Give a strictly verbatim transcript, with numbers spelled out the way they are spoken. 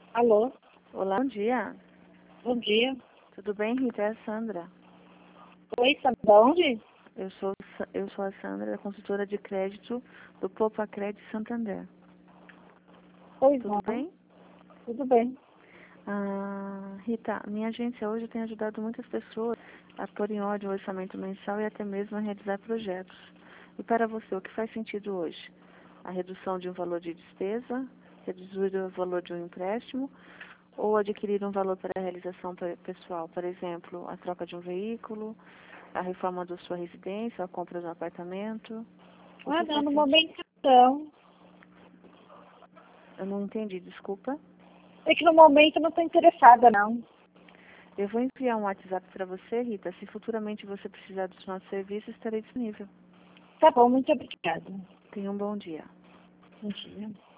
Alô, Olá, bom dia. bom dia. Tudo bem, Rita? É a Sandra. Oi, sabe de onde? Eu sou, eu sou a Sandra, consultora de crédito do Popa Crédito Santander. Pois Tudo não, bem? tudo bem. Ah, Rita, minha agência hoje tem ajudado muitas pessoas a pôr em ordem o orçamento mensal e até mesmo a realizar projetos. E para você, o que faz sentido hoje? A redução de um valor de despesa, reduzir o valor de um empréstimo ou adquirir um valor para a realização pe- pessoal? Por exemplo, a troca de um veículo, a reforma da sua residência, a compra de um apartamento. O Ah, que não, faz no sentido? momento não. Eu não entendi, desculpa. É que no momento eu não estou interessada, não. Eu vou enviar um WhatsApp para você, Rita. Se futuramente você precisar dos nossos serviços, estarei disponível. Tá bom, muito obrigada. Tenha um bom dia. Bom dia.